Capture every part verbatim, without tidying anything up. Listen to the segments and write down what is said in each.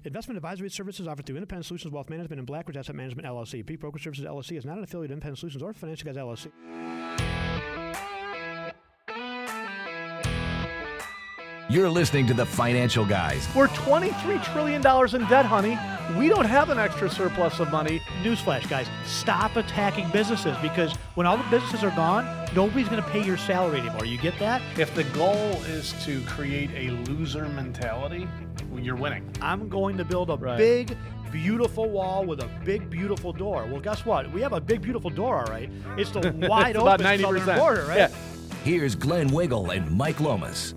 Investment advisory services offered through Independent Solutions Wealth Management and Blackridge Asset Management, L L C. Peak Broker Services, L L C is not an affiliate of Independent Solutions or Financial Guys, L L C. You're listening to The Financial Guys. We're twenty-three trillion dollars in debt, honey. We don't have an extra surplus of money. Newsflash, guys, stop attacking businesses, because when all the businesses are gone, nobody's going to pay your salary anymore. You get that? If the goal is to create a loser mentality, well, you're winning. I'm going to build a Right. big, beautiful wall with a big, beautiful door. Well, guess what? We have a big, beautiful door, all right. It's the wide It's about open ninety southern percent. border, right? Yeah. Here's Glenn Wiggle and Mike Lomas.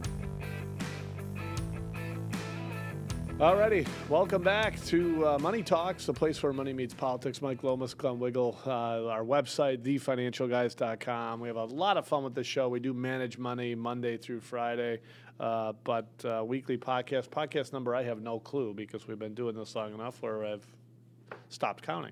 Alrighty, welcome back to uh, Money Talks, the place where money meets politics. Mike Lomas, Glenn Wiggle, uh, our website, the financial guys dot com. We have a lot of fun with this show. We do manage money Monday through Friday, uh, but uh, weekly podcast. Podcast number, I have no clue because we've been doing this long enough where I've stopped counting.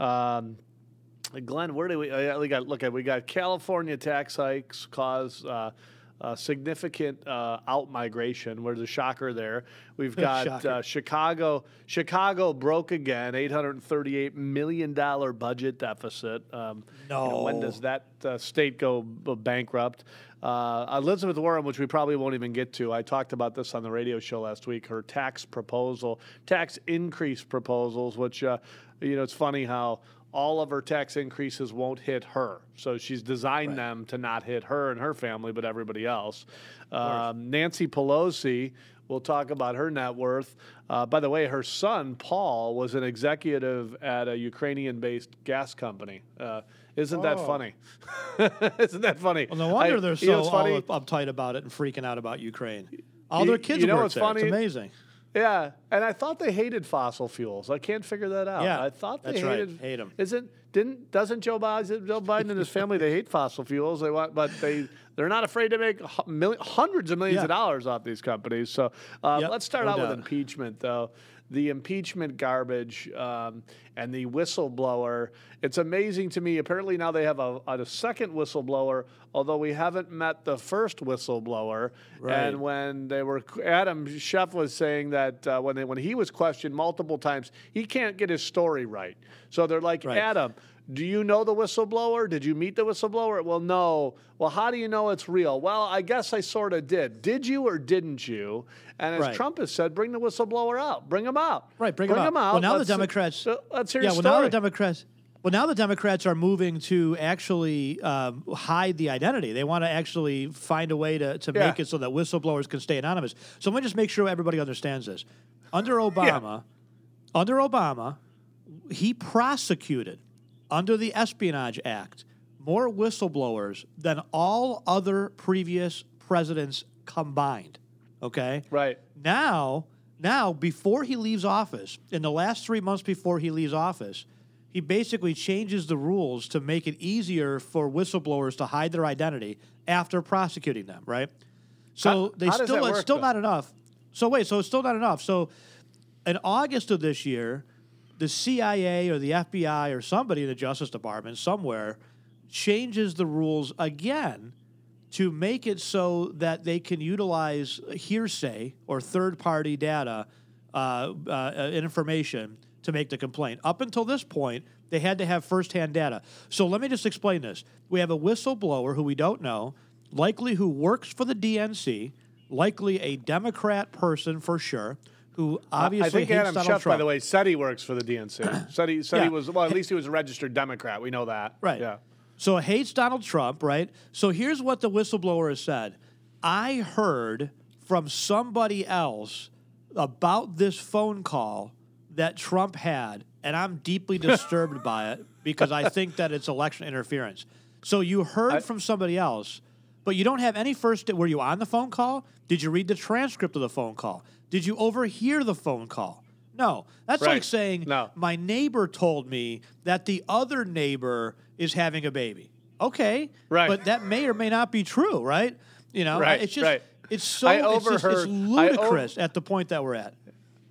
Um, Glenn, where do we, uh, we got? Look at we got California tax hikes cause. Uh, Uh, significant uh, out-migration. There's a shocker there. We've got uh, Chicago. Chicago broke again, eight hundred thirty-eight million dollars budget deficit. Um, No. you know, when does that uh, state go b- bankrupt? Uh, Elizabeth Warren, which we probably won't even get to, I talked about this on the radio show last week, her tax proposal, tax increase proposals, which, uh, you know, it's funny how all of her tax increases won't hit her. So she's designed Right. them to not hit her and her family, but everybody else. Um, Nancy Pelosi, we'll talk about her net worth. Uh, by the way, her son, Paul, was an executive at a Ukrainian-based gas company. Uh, isn't that Oh. funny? Isn't that funny? Well, no wonder I- they're you know so what's all funny? up- uptight about it and freaking out about Ukraine. All You- their kids you know work what's there. funny? It's amazing. Yeah, and I thought they hated fossil fuels. I can't figure that out. Yeah, I thought they that's right. hated. Hate 'em. Isn't didn't doesn't Joe Biden, Joe Biden and his family, they hate fossil fuels. They want, but they they're not afraid to make hu- million, hundreds of millions Yeah. of dollars off these companies. So uh, Yep, let's start no out with doubt. impeachment, though. The impeachment garbage um, and the whistleblower. It's amazing to me. Apparently now they have a, a second whistleblower, although we haven't met the first whistleblower. Right. And when they were, Adam Schiff was saying that uh, when they, when he was questioned multiple times, he can't get his story right. So they're like, Right. Adam, do you know the whistleblower? Did you meet the whistleblower? Well, no. Well, how do you know it's real? Well, I guess I sort of did. Did you or didn't you? And as Right. Trump has said, bring the whistleblower out. Bring him out. Right, bring, bring them out. Well, now Let's- the Democrats. uh, let's hear yeah, your well, story. now the Democrats. Well, now the Democrats are moving to actually um, hide the identity. They want to actually find a way to, to Yeah. make it so that whistleblowers can stay anonymous. So let me just make sure everybody understands this. Under Obama, under Obama, he prosecuted under the Espionage Act more whistleblowers than all other previous presidents combined. Okay? Right. Now, now, before he leaves office, in the last three months before he leaves office, he basically changes the rules to make it easier for whistleblowers to hide their identity after prosecuting them, right? So How- they how does still that it's work, still though? not enough. So wait, so it's still not enough. So in August of this year, the C I A or the F B I or somebody in the Justice Department somewhere changes the rules again to make it so that they can utilize hearsay or third-party data uh, uh, information to make the complaint. Up until this point, they had to have first-hand data. So let me just explain this. We have a whistleblower who we don't know, likely who works for the D N C, likely a Democrat person for sure, who obviously I think hates Adam Donald Schiff, Trump. by the way, said he works for the D N C. said he, said he Yeah. was, well, at least he was a registered Democrat. We know that. Right. Yeah. So hates Donald Trump, right? So here's what the whistleblower has said. I heard from somebody else about this phone call that Trump had, and I'm deeply disturbed by it because I think that it's election interference. So you heard I- from somebody else, but you don't have any first. Were you on the phone call? Did you read the transcript of the phone call? Did you overhear the phone call? No. That's Right. like saying, No. my neighbor told me that the other neighbor is having a baby. Okay. Right. But that may or may not be true, right? You know, Right, it's just, right. it's so, I it's, just, it's overheard- I ludicrous at the point that we're at.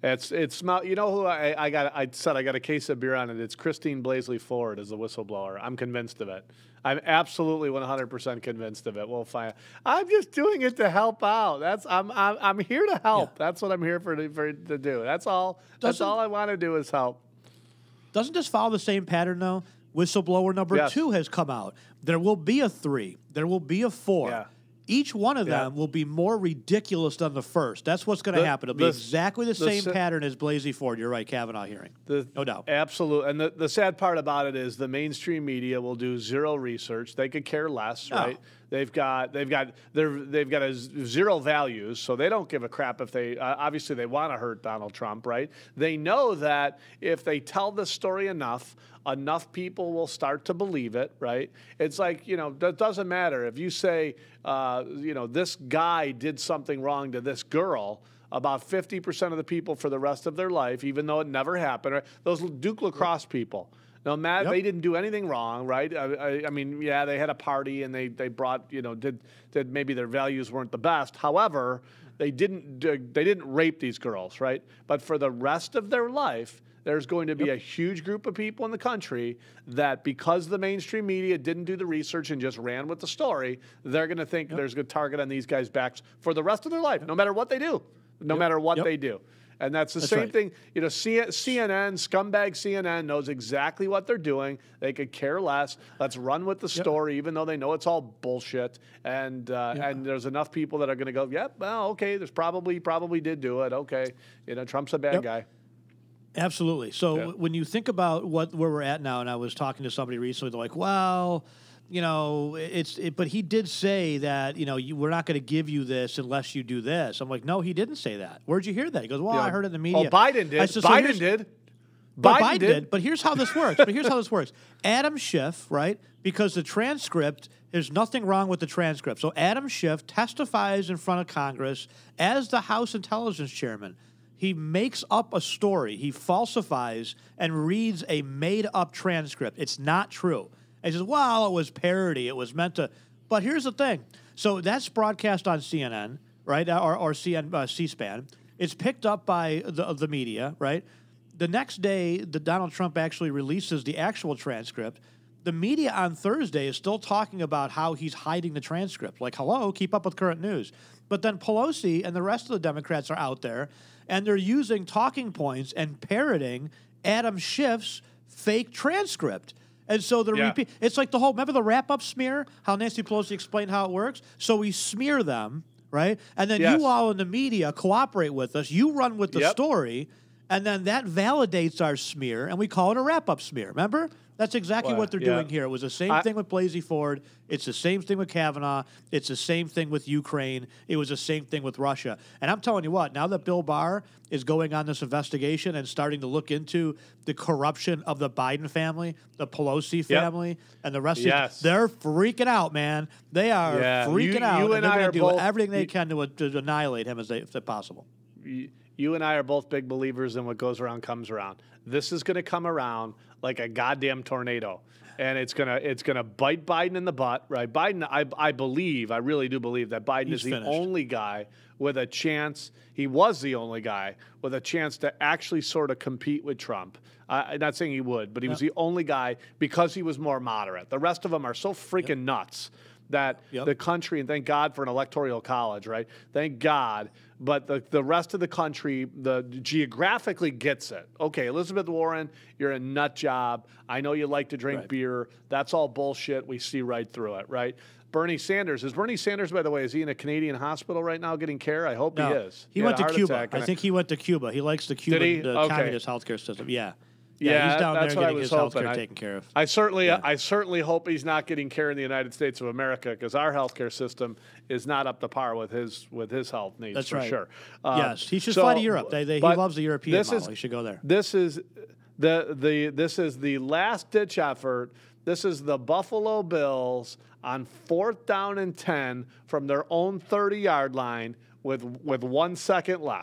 It's it's smell. You know who I, I got? I said I got a case of beer on it. It's Christine Blasey Ford as the whistleblower. I'm convinced of it. I'm absolutely one hundred percent convinced of it. We'll find. I'm just doing it to help out. That's I'm I'm, I'm here to help. Yeah. That's what I'm here for to, for to do. That's all. That's Doesn't- all I want to do is help. Doesn't this follow the same pattern, though? Whistleblower number Yes. two has come out. There will be a three. There will be a four. Yeah. Each one of Yeah. them will be more ridiculous than the first. That's what's going to The- happen. It'll be the- exactly the, the same si- pattern as Blasey Ford. You're right, Kavanaugh hearing. The, No doubt. Absolute. And the, the sad part about it is the mainstream media will do zero research. They could care less, No. right? They've got they've got they're, they've got a z- zero values, so they don't give a crap if they uh, obviously they want to hurt Donald Trump, right? They know that if they tell the story enough, enough people will start to believe it, right? It's like, you know, it doesn't matter if you say, uh, you know, this guy did something wrong to this girl. About fifty percent of the people for the rest of their life, even though it never happened, right? Those Duke lacrosse people. No, Matt, Yep. they didn't do anything wrong, right? I, I, I mean, yeah, they had a party and they, they brought, you know, did did maybe their values weren't the best. However, they didn't do- they didn't rape these girls, right? But for the rest of their life, there's going to be Yep. a huge group of people in the country that because the mainstream media didn't do the research and just ran with the story, they're going to think there's a good target on these guys' backs for the rest of their life, no matter what they do, no Yep. matter what Yep. they do. And that's the That's same right. thing. You know, C- CNN, scumbag C N N knows exactly what they're doing. They could care less. Let's run with the story, even though they know it's all bullshit. And uh, Yeah. and there's enough people that are going to go, yep, well, okay, there's probably probably did do it. Okay, you know, Trump's a bad Yep. guy. Absolutely. So Yeah. when you think about what where we're at now, and I was talking to somebody recently, they're like, "Well, you know, it's." It, but he did say that you know you, we're not going to give you this unless you do this. I'm like, no, he didn't say that. Where'd you hear that? He goes, well, You I know, heard it in the media. Oh, Biden did. I said, so Biden here's- did. But Biden, Biden did. But here's how this works. But here's how this works. Adam Schiff, right? Because the transcript, there's nothing wrong with the transcript. So Adam Schiff testifies in front of Congress as the House Intelligence Chairman. He makes up a story. He falsifies and reads a made-up transcript. It's not true. And he says, well, it was parody. It was meant to. But here's the thing. So that's broadcast on C N N, right? Or, or C N, uh, C-SPAN. It's picked up by the, the media, right? The next day, the Donald Trump actually releases the actual transcript. The media on Thursday is still talking about how he's hiding the transcript. Like, hello, keep up with current news. But then Pelosi and the rest of the Democrats are out there, and they're using talking points and parroting Adam Schiff's fake transcript. And so they're Yeah. repeat. It's like the whole, remember the wrap-up smear? How Nancy Pelosi explained how it works? So we smear them, right? And then Yes. you all in the media cooperate with us. You run with the Yep. story. And then that validates our smear, and we call it a wrap-up smear. Remember? That's exactly Well, what they're yeah. doing here. It was the same I- thing with Blasey Ford. It's the same thing with Kavanaugh. It's the same thing with Ukraine. It was the same thing with Russia. And I'm telling you what, now that Bill Barr is going on this investigation and starting to look into the corruption of the Biden family, the Pelosi Yep. family, and the rest Yes. of they're freaking out, man. They are Yeah. freaking You- out. you and and they're I going are to do both- everything they you- can to, to annihilate him as, they, if possible. You, you and I are both big believers in what goes around comes around. This is going to come around like a goddamn tornado, and it's gonna it's gonna bite Biden in the butt, right? Biden, I I believe, I really do believe that Biden He's is the finished. only guy with a chance. He was the only guy with a chance to actually sort of compete with Trump. Uh, I'm not saying he would, but he was the only guy because he was more moderate. The rest of them are so freaking nuts that Yep. the country, and thank God for an electoral college, right? Thank God. But the, the rest of the country, the geographically gets it. Okay, Elizabeth Warren, you're a nut job. I know you like to drink Right. beer. That's all bullshit. We see right through it, right? Bernie Sanders. Is Bernie Sanders, by the way, is he in a Canadian hospital right now getting care? I hope No, he is. He, had went a to heart Cuba. attack I and think he went to Cuba. He likes the Cuban he? the Okay. communist healthcare system. Yeah. Yeah, he's down that's there what I getting was his hoping. healthcare I- taken care of. I certainly, Yeah. I certainly hope he's not getting care in the United States of America because our healthcare system is not up to par with his with his health needs That's for right. sure. Um, Yes, he should so- fly to Europe. They, they, he but loves the European this model. is- he should go there. This is the the this is the last ditch effort. This is the Buffalo Bills on fourth down and ten from their own thirty yard line with with one second left.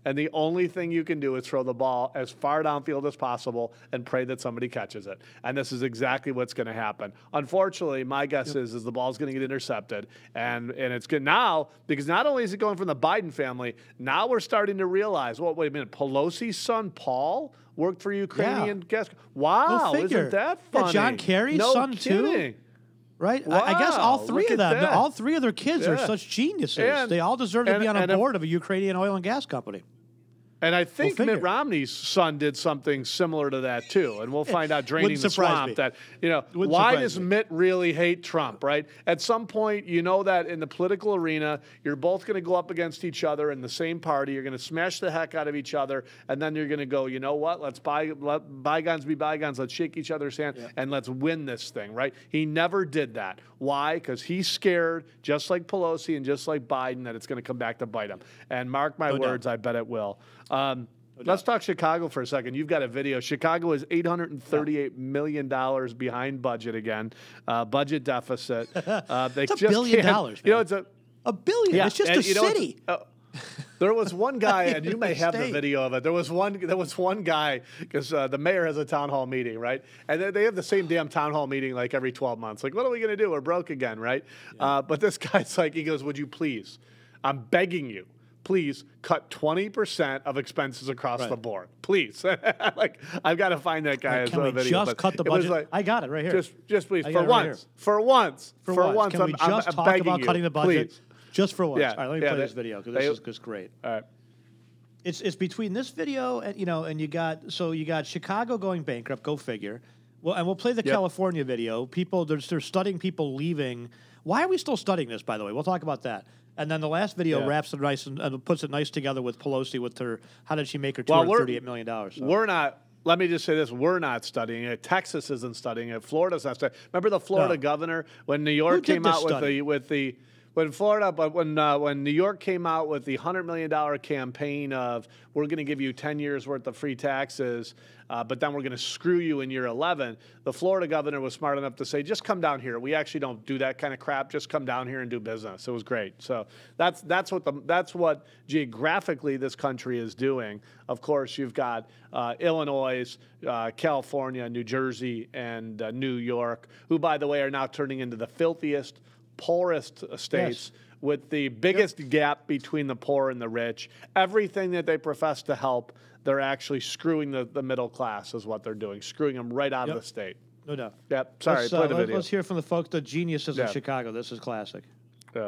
And the only thing you can do is throw the ball as far downfield as possible and pray that somebody catches it. And this is exactly what's going to happen. Unfortunately, my guess yep. is, is the ball's going to get intercepted. And, and it's good now because not only is it going from the Biden family, now we're starting to realize, well, wait a minute, Pelosi's son, Paul, worked for Ukrainian yeah. guest. Wow, Go isn't that funny? Yeah, John Kerry's no son, kidding. too. Right? Wow, I guess all three of them, that. all three of their kids yeah. are such geniuses. And, they all deserve to and, be on a board if, of a Ukrainian oil and gas company. And I think we'll Mitt Romney's son did something similar to that too. And we'll find out draining the swamp me. that, you know, Wouldn't why does me. Mitt really hate Trump, right? At some point, you know that in the political arena, you're both going to go up against each other in the same party. You're going to smash the heck out of each other. And then you're going to go, you know what? Let's buy, let bygones be bygones. Let's shake each other's hand yeah. and let's win this thing, right? He never did that. Why? Because he's scared, just like Pelosi and just like Biden, that it's going to come back to bite him. And mark my no words, doubt. I bet it will. Um, Let's talk Chicago for a second. You've got a video. Chicago is eight hundred thirty-eight million dollars behind budget again, uh, budget deficit. Uh, they it's a just billion can't- dollars, man. You know, it's a a billion. yeah, It's just and, a you know, city. Uh, there was one guy, and you may have the State. video of it. There was one. There was one guy because uh, the mayor has a town hall meeting, right? And they, they have the same damn town hall meeting like every twelve months. Like, what are we going to do? We're broke again, right? Yeah. Uh, but this guy's like, he goes, "Would you please? I'm begging you." Please cut twenty percent of expenses across right. the board. Please. Like, I've got to find that guy Right, as can a we video. just cut the budget? Like, I got it right here. Just, just please, I for got it right once. here. For once. For, for once. once. Can I'm, we I'm, just I'm talk begging about you, cutting the budget? Please. Just for once. Yeah. All right, let me yeah, play they, this video because they, this is just great. All right. It's it's between this video and you know, and you got so you got Chicago going bankrupt. Go figure. Well, and we'll play the Yep. California video. People they're, they're studying people leaving. Why are we still studying this? By the way, we'll talk about that. And then the last video Yeah. wraps it nice and, and puts it nice together with Pelosi with her. How did she make her two Well, hundred we're- thirty-eight million dollars? So. We're not. Let me just say this: we're not studying it. Texas isn't studying it. Florida's not studying. Remember the Florida No. governor when New York Who did came this out with study? the with the when Florida, but when uh, when New York came out with the hundred million dollar campaign of we're going to give you ten years worth of free taxes, uh, but then we're going to screw you in year eleven. The Florida governor was smart enough to say, just come down here. We actually don't do that kind of crap. Just come down here and do business. It was great. So that's that's what the that's what geographically this country is doing. Of course, you've got uh, Illinois, uh, California, New Jersey, and uh, New York, who, by the way, are now turning into the filthiest, poorest states. Yes. With the biggest yep. gap between the poor and the rich. Everything that they profess to help, they're actually screwing the, the middle class is what they're doing, screwing them right out Yep. of the state. No doubt. Yep. Sorry, let's, play uh, the let, video. Let's hear from the folks, the geniuses Yeah. in Chicago. This is classic. Yeah.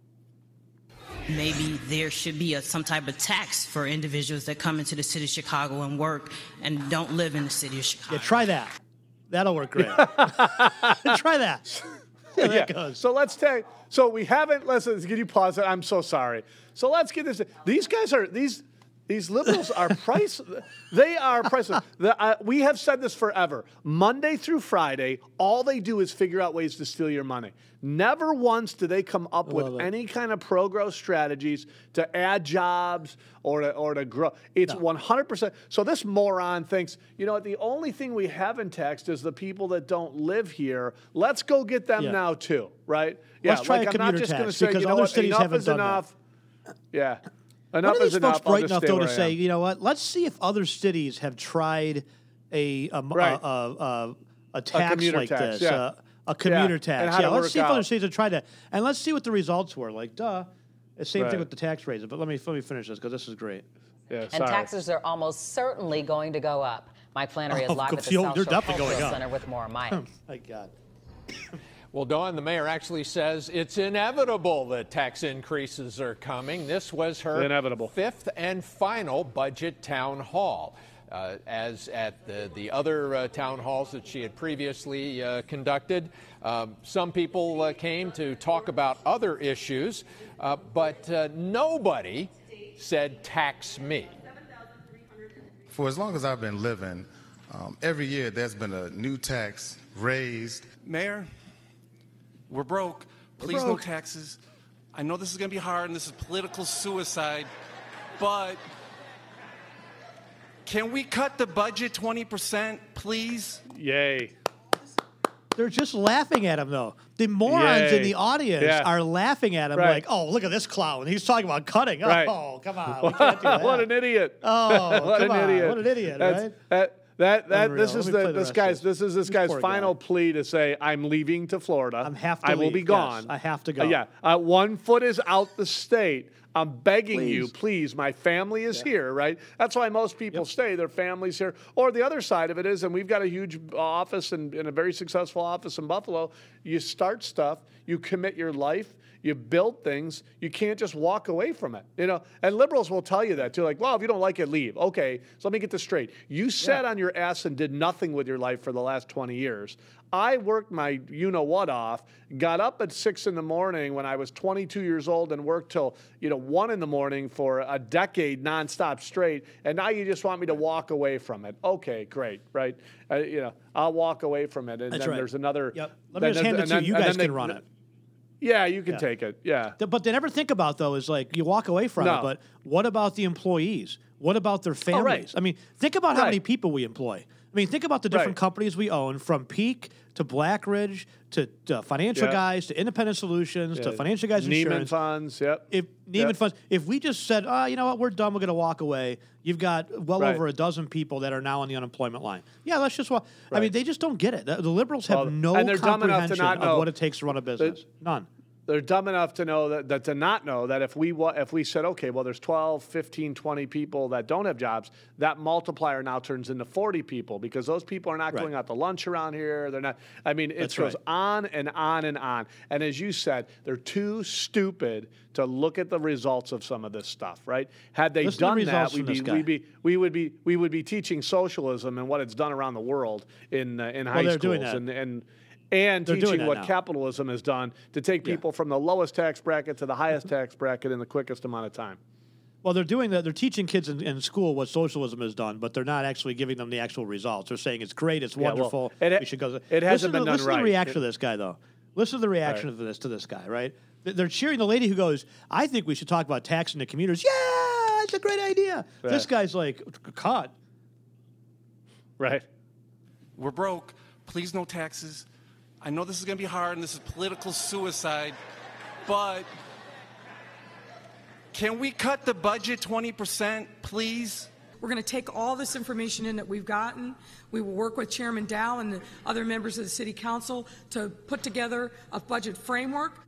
Maybe there should be a, some type of tax for individuals that come into the city of Chicago and work and don't live in the city of Chicago. Yeah, try that. That'll work great. Try that. Yeah, Yeah. that goes. So let's take. So we haven't. Listen. Can you pause it? I'm so sorry. So let's get this. These guys are these. These liberals are price. They are priceless. The, uh, we have said this forever. Monday through Friday, all they do is figure out ways to steal your money. Never once do they come up with it. any kind of pro-growth strategies to add jobs or to, or to grow. It's No. one hundred percent. So this moron thinks, you know what, the only thing we haven't taxed is the people that don't live here. Let's go get them Yeah. now too, right? Let's yeah, try like a I'm not commuter just going to tax, say, because you know other what, cities enough haven't is done that. enough. Yeah. When Enough are is these enough. folks I'll bright just enough, stay though, where to I say, am. you know what? Let's see if other cities have tried a a, Right. a, a, a, a tax commuter like tax, this, yeah. uh, a commuter Yeah, and tax. how Yeah, to let's work see if other out. cities have tried to, and let's see what the results were. Like, duh. The same Right. thing with the tax raises. But let me let me finish this because this is great. Yeah, And sorry. taxes are almost certainly going to go up. Mike Flannery is Oh, live at the you're South Shore definitely going Cultural up. Center with more. Mike. My God. Well, Dawn, the mayor actually says it's inevitable that tax increases are coming. This was her Inevitable. fifth and final budget town hall. Uh, as at the, the other uh, town halls that she had previously uh, conducted, um, some people uh, came to talk about other issues, uh, but uh, nobody said tax me. For as long as I've been living, um, every year there's been a new tax raised. Mayor, we're broke. Please no taxes. I know this is going to be hard and this is political suicide, but can we cut the budget twenty percent, please? Yay. They're just laughing at him, though. The morons Yay. in the audience Yeah. are laughing at him Right. like, oh, look at this clown. He's talking about cutting. Right. Oh, come on. We can't do that. What an idiot. Oh, what come an on. idiot. What an idiot, That's, right? That, that, that, Unreal. this Let is me the, play the this rest guy's of this is this This guy's poor final guy. plea to say I'm leaving to Florida. I'm have to I will leave. be Yes, gone. I have to go. Uh, yeah, uh, one foot is out the state. I'm begging you, Please. please. My family is here, right? That's why most people stay. Their family's here. Or the other side of it is, and we've got a huge office and, and a very successful office in Buffalo. You start stuff, you commit your life, you build things. You can't just walk away from it, you know. And liberals will tell you that too. Like, well, if you don't like it, leave. Okay, so let me get this straight. You sat on your ass and did nothing with your life for the last twenty years. I worked my you-know-what off, got up at six in the morning when I was twenty-two years old and worked till, you know, one in the morning for a decade nonstop straight, and now you just want me to walk away from it. Okay, great, right? Uh, you know, I'll walk away from it, and That's then right. there's another. Yep. Let then me just there's- hand it and to you. then- You and guys then can they- run it. Yeah, you can Yeah. take it. Yeah. Th- But they never think about, though, is like you walk away from No. it, but what about the employees? What about their families? Oh, right. I mean, think about how Right. many people we employ. I mean, think about the different Right. companies we own, from Peak to Blackridge to, to Financial Yeah. Guys to Independent Solutions to Yeah. Financial Guys Neiman Insurance. Funds, yep. If Neiman Yep. Funds, if we just said, oh, you know what, we're done, we're going to walk away, you've got well Right. over a dozen people that are now on the unemployment line. Yeah, let's just walk. I Right. mean, they just don't get it. The, the liberals have Well, no and they're dumb enough to comprehension not of know- what it takes to run a business. None. They're dumb enough to know that, that to not know that if we wa- if we said, okay, well, there's twelve, fifteen, twenty people that don't have jobs, that multiplier now turns into forty people because those people are not Right. going out to lunch around here. They're not, I mean, it That's goes right. on and on and on. And as you said, they're too stupid to look at the results of some of this stuff, right? Had they Listen to the done that, results we'd from this be, guy. we'd be, we would be, we would be teaching socialism and what it's done around the world in, uh, in high they're schools. doing that. And, and, and They're doing teaching that what now. capitalism has done to take Yeah. people from the lowest tax bracket to the highest tax bracket in the quickest amount of time. Well, they're doing that. They're teaching kids in, in school what socialism has done, but they're not actually giving them the actual results. They're saying it's great, it's Yeah, well, wonderful. it ha- we should go. it hasn't listen been to, done listen to right. the reaction It- of this guy, though. Listen to the reaction Right. of this to this guy, right? Th- They're cheering the lady who goes, "I think we should talk about taxing the commuters." Yeah, it's a great idea. Right. This guy's like, "Cut." Right. We're broke. Please, no taxes. I know this is going to be hard and this is political suicide, but can we cut the budget twenty percent, please? We're going to take all this information in that we've gotten. We will work with Chairman Dow and the other members of the City Council to put together a budget framework.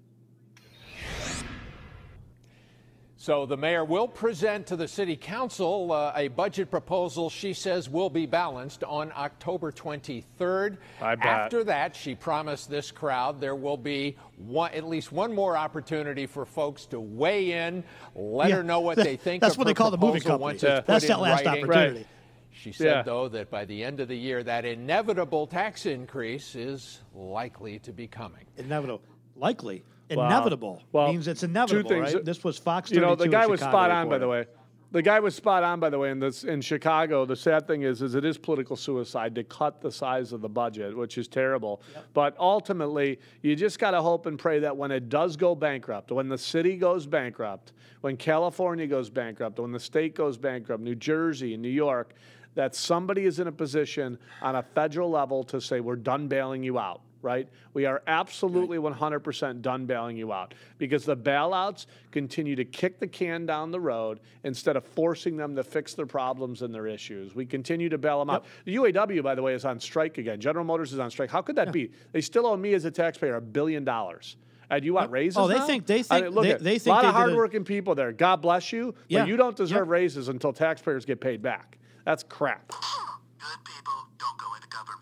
So the mayor will present to the city council uh, a budget proposal she says will be balanced on October twenty-third. I bet. After that, she promised this crowd there will be one, at least one more opportunity for folks to weigh in, let Yeah. her know what they think That's of what her they call the movie proposal company. once Yeah. it's That's put that in last writing. opportunity. She said, Yeah. though, that by the end of the year, that inevitable tax increase is likely to be coming. Inevitable, likely, Wow. inevitable Well, means it's two inevitable, things. right? This was Fox You know, the thirty-two guy in was Chicago spot on, by the reported. way. The guy was spot on, by the way, in this in Chicago. The sad thing is, is it is political suicide to cut the size of the budget, which is terrible. But ultimately, you just got to hope and pray that when it does go bankrupt, when the city goes bankrupt, when California goes bankrupt, when the state goes bankrupt, New Jersey and New York, that somebody is in a position on a federal level to say, we're done bailing you out. Right? We are absolutely one hundred percent done bailing you out because the bailouts continue to kick the can down the road instead of forcing them to fix their problems and their issues. We continue to bail them out. The U A W, by the way, is on strike again. General Motors is on strike. How could that be? They still owe me as a taxpayer a billion dollars. And you want raises Oh, they now? think- they I think- mean, look they- at they a think lot they of did a- hardworking people there. God bless you, Yeah. but you don't deserve Yep. raises until taxpayers get paid back. That's crap. Good people don't go into government.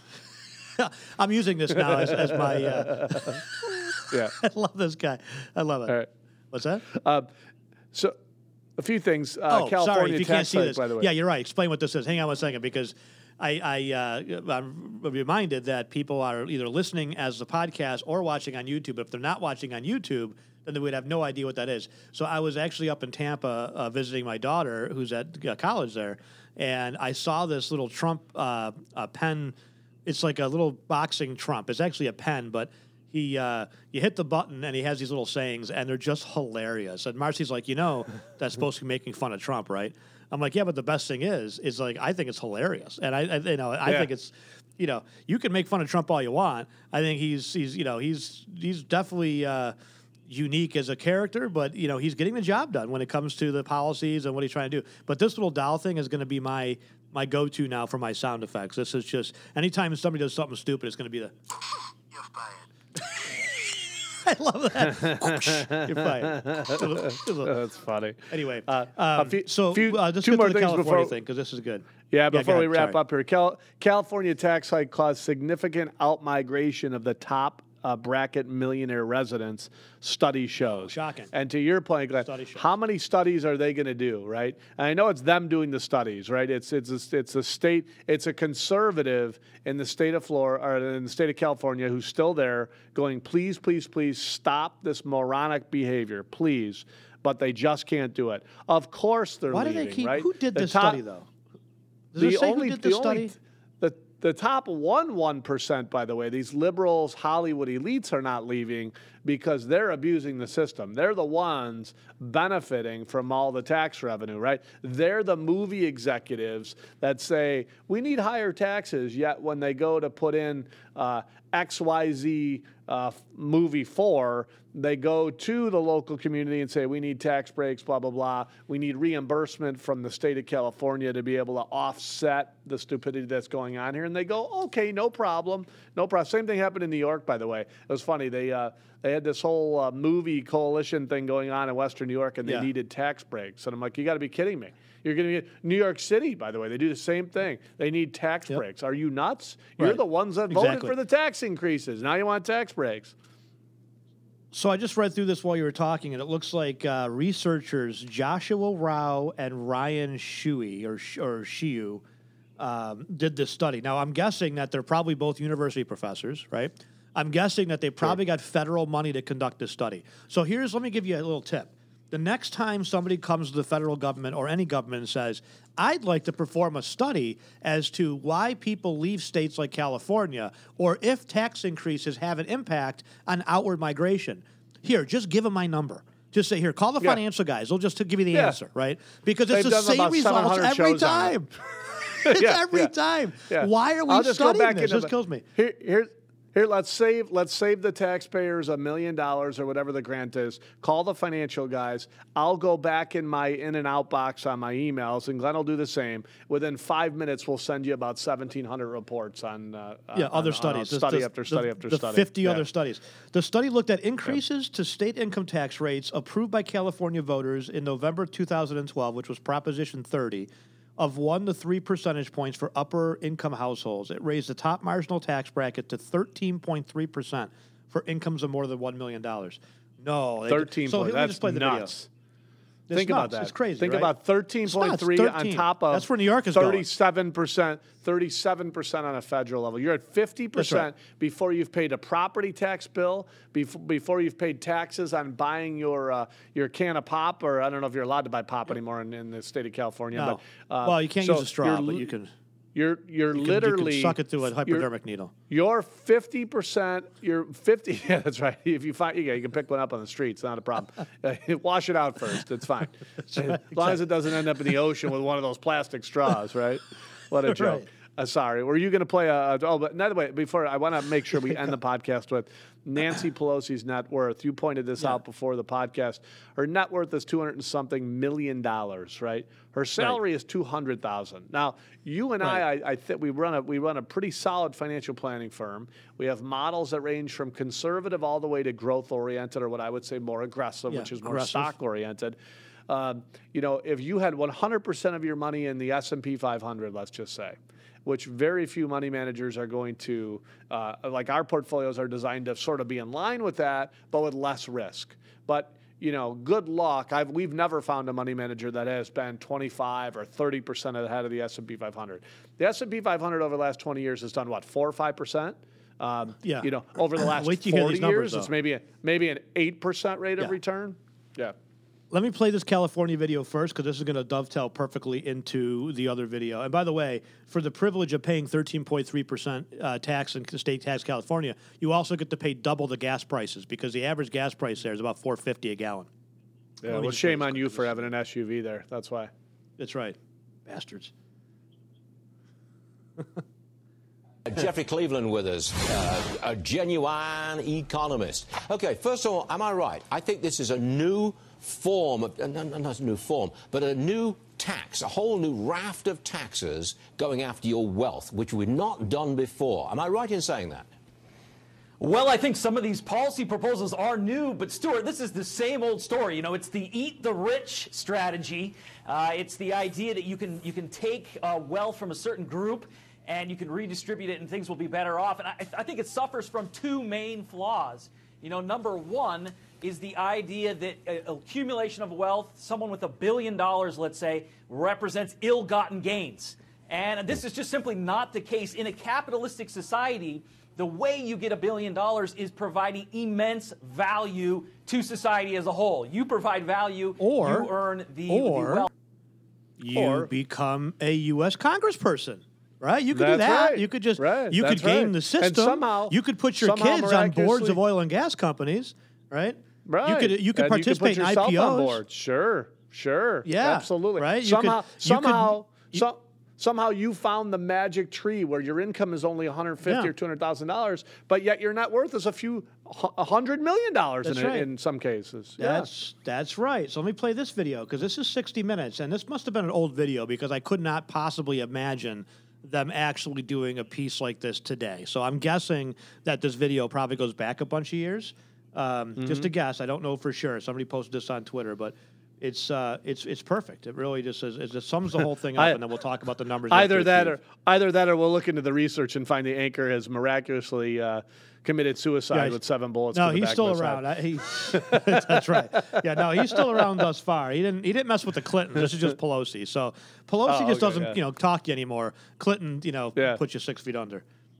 I'm using this now as, as my. Uh, Yeah. I love this guy. I love it. All right. What's that? Uh, so, a few things. Uh, oh, California sorry, if you can't tax see hike, this. by the way. Yeah, you're right. Explain what this is. Hang on one second, because I, I uh, I'm reminded that people are either listening as the podcast or watching on YouTube. If they're not watching on YouTube, then they would have no idea what that is. So I was actually up in Tampa uh, visiting my daughter, who's at uh, college there, and I saw this little Trump uh, uh, pen. It's like a little boxing Trump. It's actually a pen, but he uh, you hit the button and he has these little sayings, and they're just hilarious. And Marcy's like, you know, that's supposed to be making fun of Trump, right? I'm like, yeah, but the best thing is, is like, I think it's hilarious. And I, I you know, I Yeah. think it's, you know, you can make fun of Trump all you want. I think he's, he's, you know, he's, he's definitely uh, unique as a character, but, you know, he's getting the job done when it comes to the policies and what he's trying to do. But this little doll thing is going to be my, my go-to now for my sound effects. This is just, anytime somebody does something stupid, it's going to be the, You're fired. I love that. You're fired. That's funny. Anyway, Uh, um, a few- so few- uh, let's two get more to the things California before- thing because this is good. Yeah, go before we ahead, wrap sorry. up here, Cal- California tax hike caused significant outmigration of the top uh, bracket millionaire residents, study shows. Shocking. And to your point, Glenn, Study shows. how many studies are they going to do, right? And I know it's them doing the studies, right? It's it's a, it's a state, it's a conservative in the state of Florida, or in the state of California, who's still there going, please, please, please stop this moronic behavior, please. But they just can't do it. Of course they're Why do leaving, they keep? right? Who did The this top- study though? Does it say who did the, the study? Only, the, the top one one percent, by the way, these liberals, Hollywood elites are not leaving because they're abusing the system. They're the ones benefiting from all the tax revenue, right? They're the movie executives that say, we need higher taxes, yet when they go to put in uh, X Y Z uh, movie four, they go to the local community and say, we need tax breaks, blah, blah, blah. We need reimbursement from the state of California to be able to offset the stupidity that's going on here. And they go, okay, no problem. No problem. Same thing happened in New York, by the way. It was funny. They uh, they had this whole uh, movie coalition thing going on in Western New York, and they Yeah. needed tax breaks. And I'm like, you got to be kidding me. You're going to get New York City, by the way. They do the same thing. They need tax Yep. breaks. Are you nuts? You're Right. the ones that voted Exactly. for the tax increases. Now you want tax breaks. So I just read through this while you were talking, and it looks like uh, researchers Joshua Rao and Ryan Shui or Sh- or Shiu um, did this study. Now I'm guessing that they're probably both university professors, right? I'm guessing that they probably got federal money to conduct this study. So here's, let me give you a little tip. The next time somebody comes to the federal government or any government and says, I'd like to perform a study as to why people leave states like California or if tax increases have an impact on outward migration, here, just give them my number. Just say, here, call the Yeah. financial guys. They'll just give you the Yeah. answer, right? Because They've it's the done same about results seven hundred every shows on it. time. It's Yeah, every yeah. time. Yeah. Why are we I'll just go studying back this? into This the- kills me. Here, here, here. Let's save. Let's save the taxpayers a million dollars or whatever the grant is. Call the financial guys. I'll go back in my in and out box on my emails, and Glenn will do the same. Within five minutes, we'll send you about seventeen hundred reports on. Uh, Yeah, on, other on studies. The- study the- after the- study after the study. fifty Yeah. other studies. The study looked at increases to state income tax rates approved by California voters in November two thousand twelve, which was Proposition thirty, of one to three percentage points for upper income households. It raised the top marginal tax bracket to thirteen point three percent for incomes of more than one million dollars. No. they did- Thirteen So point. let me That's just play the nuts. video. It's Think about nuts. that. It's crazy. Think right? about thirteen point three It's nuts. on thirteen. top of That's where New York is going. thirty-seven percent, thirty-seven percent on a federal level. You're at fifty percent before you've paid a property tax bill, before, before you've paid taxes on buying your uh, your can of pop, or I don't know if you're allowed to buy pop anymore in, in the state of California. No. But, uh, Well, you can't so use a straw, you're but li- you can. You're you're You can, you can literally suck it through a you're- hypodermic needle. You're fifty percent. You're fifty. Yeah, that's right. If you find, yeah, you can pick one up on the street. It's not a problem. Uh, wash it out first. It's fine. right, As long as it doesn't end up in the ocean with one of those plastic straws, right? What a joke. Right. Uh, sorry. Were you going to play a? Oh, but by the way, before I want to make sure we end the podcast with Nancy Pelosi's net worth. You pointed this out before the podcast. Her net worth is two hundred and something million dollars, right? Her salary is two hundred thousand. Now, you and Right. I, I, I think we run a we run a pretty solid financial planning firm. We have models that range from conservative all the way to growth oriented, or what I would say more aggressive, Yeah, which is more aggressive. stock oriented. Um, you know, if you had one hundred percent of your money in the S and P five hundred, let's just say, which very few money managers are going to, uh, like our portfolios are designed to sort of be in line with that, but with less risk. But, you know, good luck. I've, we've never found a money manager that has been twenty-five or thirty percent ahead of the S and P five hundred. The S and P five hundred over the last twenty years has done what, four or five percent? Um, Yeah. You know, over the last Wait till you hear forty these numbers, years, it's though. maybe a, maybe an eight percent rate Yeah. of return. Yeah. Let me play this California video first because this is going to dovetail perfectly into the other video. And by the way, for the privilege of paying thirteen point three percent uh, tax in state tax California, you also get to pay double the gas prices because the average gas price there is about four fifty a gallon. Yeah, Let me well, just play shame this on you quick. for having an S U V there. That's why. That's right. Bastards. Jeffrey Cleveland with us, uh, a genuine economist. Okay, first of all, am I right? I think this is a new form, of, uh, not a new form, but a new tax, a whole new raft of taxes going after your wealth, which we've not done before. Am I right in saying that? Well, I think some of these policy proposals are new, but Stuart, this is the same old story. You know, it's the eat the rich strategy. Uh, it's the idea that you can you can take uh, wealth from a certain group and you can redistribute it and things will be better off. And I, I think it suffers from two main flaws. You know, number one is the idea that uh, accumulation of wealth, someone with a billion dollars, let's say, represents ill-gotten gains. And this is just simply not the case. In a capitalistic society, the way you get a billion dollars is providing immense value to society as a whole. You provide value, or, you earn the, or the wealth. You or, become a U S congressperson. Right, you could That's do that. right. You could just right. you That's could game right. the system. And somehow, you could put your kids on boards of oil and gas companies, right? Right. You could you could and participate you could put in I P yourself Os. on board. Sure, sure. Yeah, absolutely. Right. You somehow, could, you somehow, could, so, somehow, you found the magic tree where your income is only one hundred fifty yeah. or two hundred thousand dollars, but yet your net worth is a few a hundred million dollars in, right. in some cases. That's yeah. that's right. So let me play this video because this is sixty minutes, and this must have been an old video because I could not possibly imagine them actually doing a piece like this today. So I'm guessing that this video probably goes back a bunch of years. Um, mm-hmm. Just a guess. I don't know for sure. Somebody posted this on Twitter, but it's uh, it's it's perfect. It really just is, it just sums the whole thing up, I, and then we'll talk about the numbers. Either that, or either that, or we'll look into the research and find the anchor has miraculously uh, committed suicide yeah, with seven bullets. No, to the he's back still of his around. head. I, he, that's right. Yeah, no, he's still around thus far. He didn't. He didn't mess with the Clintons. This is just Pelosi. So Pelosi oh, just okay, doesn't, yeah. you know, talk to you anymore. Clinton, you know, yeah. puts you six feet under.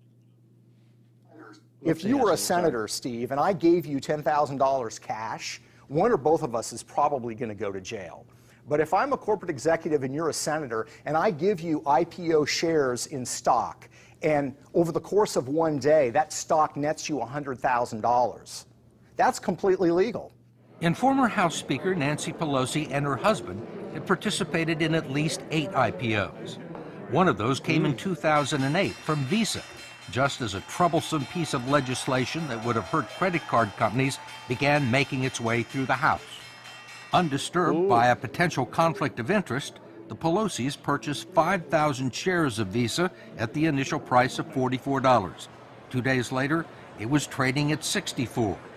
If you were a senator, Steve, and I gave you ten thousand dollars cash, one or both of us is probably going to go to jail. But if I'm a corporate executive and you're a senator, and I give you I P O shares in stock, and over the course of one day, that stock nets you one hundred thousand dollars, that's completely legal. And former House Speaker Nancy Pelosi and her husband had participated in at least eight I P Os. One of those came in two thousand eight from Visa, just as a troublesome piece of legislation that would have hurt credit card companies began making its way through the House. Undisturbed Ooh. by a potential conflict of interest, the Pelosi's purchased five thousand shares of Visa at the initial price of forty-four dollars. Two days later, it was trading at sixty-four dollars.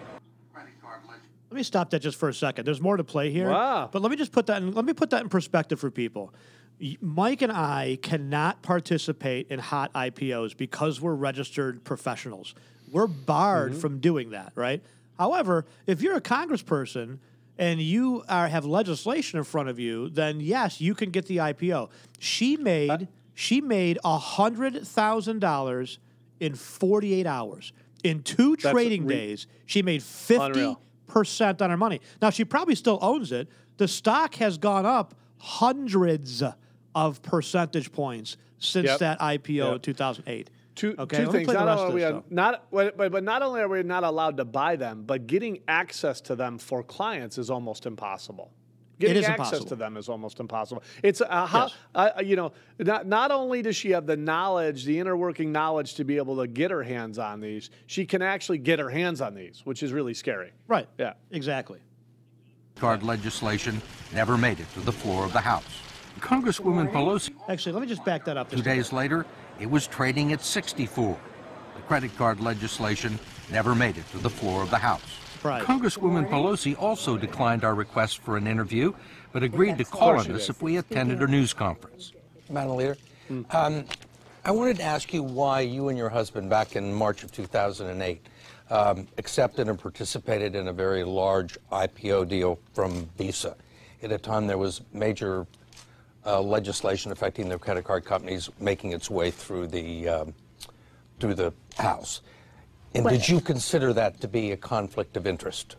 Let me stop that just for a second. There's more to play here. Wow. But let me just put that in, let me put that in perspective for people. Mike and I cannot participate in hot I P Os because we're registered professionals. We're barred mm-hmm. from doing that, right? However, if you're a congressperson and you are, have legislation in front of you, then yes, you can get the I P O. She made uh, she made one hundred thousand dollars in forty-eight hours. In two trading re- days, she made fifty percent on her money. Now, she probably still owns it. The stock has gone up hundreds of percentage points since yep. that I P O yep. in two thousand eight. Two, okay, two things. Not only are we are not, but, but not only are we not allowed to buy them, but getting access to them for clients is almost impossible. Getting it is access impossible. to them is almost impossible. It's uh, how yes. uh, you know. Not not only does she have the knowledge, the inner working knowledge to be able to get her hands on these, she can actually get her hands on these, which is really scary. Right. Yeah. Exactly. Card legislation never made it to the floor of the House. Congresswoman Pelosi. Actually, let me just back that up. Two days later, it was trading at sixty-four. The credit card legislation never made it to the floor of the House. Right. Congresswoman Pelosi also declined our request for an interview, but agreed to call on us if we attended a news conference. Madam Leader, um, I wanted to ask you why you and your husband, back in March of two thousand eight, um, accepted and participated in a very large I P O deal from Visa. At a time there was major uh, legislation affecting the credit card companies making its way through the um, through the House. And Well, did you consider that to be a conflict of interest?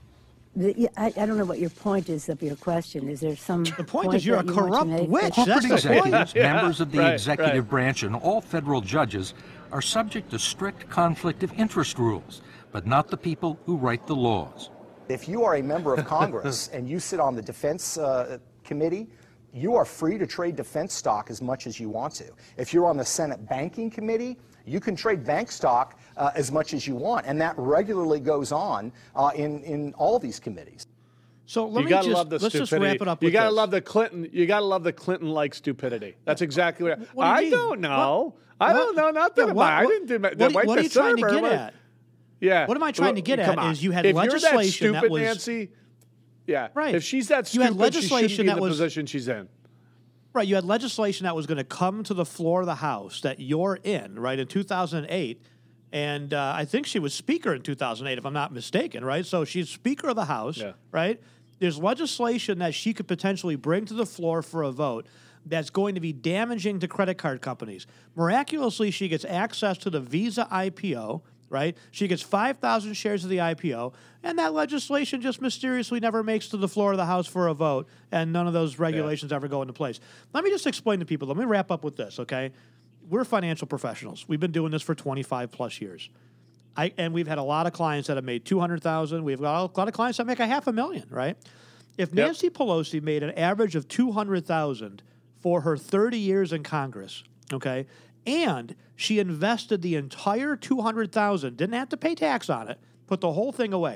The, I, I don't know what your point is of your question. Is there some The point is you're a that you want to corrupt make? witch. Corporate That's the executives, point. members of the Right, executive right. branch, and all federal judges are subject to strict conflict of interest rules, but not the people who write the laws. If you are a member of Congress and you sit on the Defense uh, Committee, you are free to trade defense stock as much as you want to. If you're on the Senate Banking Committee, you can trade bank stock uh, as much as you want, and that regularly goes on uh, in, in all these committees. So let you me gotta just, love the let's stupidity. just wrap it up You with gotta this. love the Clinton. You gotta love the Clinton-like stupidity. That's exactly what. What do you I mean? don't know. What- I don't know nothing Yeah, about. what- I didn't do. what- the what- white what are you trying to server, get what- at? Yeah. What am I trying to get Come at on. is you had if legislation you're that that stupid, was- Nancy. Yeah. Right. If she's that You stupid, had legislation she shouldn't be that in the was- position she's in. Right, you had legislation that was going to come to the floor of the House that you're in, right, in two thousand eight. And uh, I think she was Speaker in two thousand eight, if I'm not mistaken, right? So she's Speaker of the House, Yeah. right? There's legislation that she could potentially bring to the floor for a vote that's going to be damaging to credit card companies. Miraculously, she gets access to the Visa I P O, right? She gets five thousand shares of the I P O, and that legislation just mysteriously never makes to the floor of the House for a vote, and none of those regulations ever go into place. Let me just explain to people. Let me wrap up with this, okay? We're financial professionals. We've been doing this for twenty-five plus years. I, and we've had a lot of clients that have made two hundred thousand dollars. We've got a lot of clients that make a half a million, right? If Yep. Nancy Pelosi made an average of two hundred thousand dollars for her thirty years in Congress, okay, and she invested the entire two hundred thousand dollars, didn't have to pay tax on it, put the whole thing away.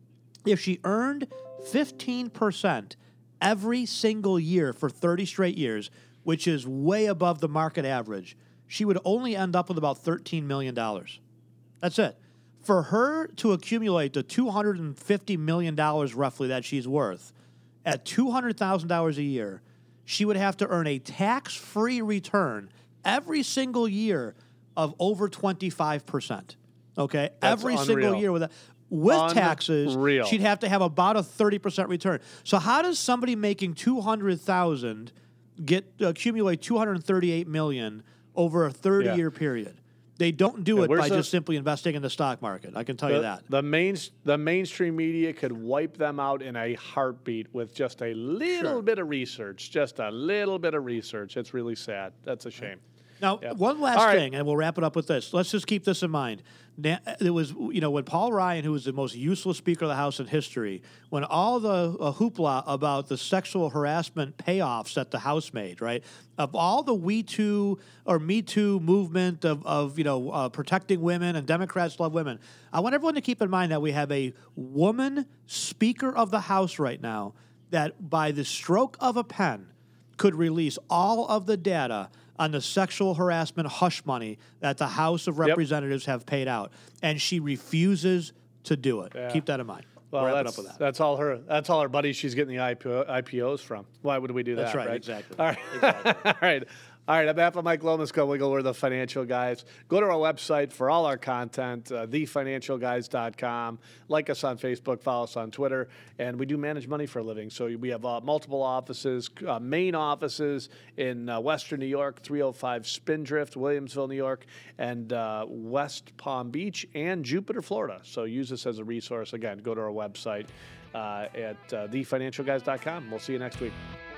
If she earned fifteen percent every single year for thirty straight years, which is way above the market average, she would only end up with about thirteen million dollars. That's it. For her to accumulate the two hundred fifty million dollars roughly that she's worth at two hundred thousand dollars a year, she would have to earn a tax-free return every single year of over twenty-five percent. Okay? That's every unreal. single year with that. With taxes, Unreal. she'd have to have about a thirty percent return. So how does somebody making two hundred thousand dollars get accumulate two hundred thirty-eight million dollars over a thirty-year period? They don't do Yeah, it where's by the- just simply investing in the stock market. I can tell the, you that. The main the mainstream media could wipe them out in a heartbeat with just a little Sure. bit of research. Just a little bit of research. It's really sad. That's a shame. Now, Yep. one last All right. thing, and we'll wrap it up with this. Let's just keep this in mind. Na- There was, you know, when Paul Ryan, who was the most useless Speaker of the House in history, when all the uh, hoopla about the sexual harassment payoffs that the House made, right? Of all the We Too or Me Too movement of, of you know, uh, protecting women and Democrats love women, I want everyone to keep in mind that we have a woman Speaker of the House right now that, by the stroke of a pen, could release all of the data on the sexual harassment hush money that the House of Yep. Representatives have paid out, and she refuses to do it. Yeah. Keep that in mind. Well, Wrap it that's up with that. that's all her. That's all her buddies. She's getting the I P O, I P Os from. Why would we do That's that? right, exactly. All right. all right. All right. On behalf of Mike Lomas, Go Wiggle, we're the Financial Guys. Go to our website for all our content, uh, the financial guys dot com. Like us on Facebook, follow us on Twitter, and we do manage money for a living. So we have uh, multiple offices, uh, main offices in uh, Western New York, three oh five Spindrift, Williamsville, New York, and uh, West Palm Beach and Jupiter, Florida. So use us as a resource. Again, go to our website uh, at uh, the financial guys dot com. We'll see you next week.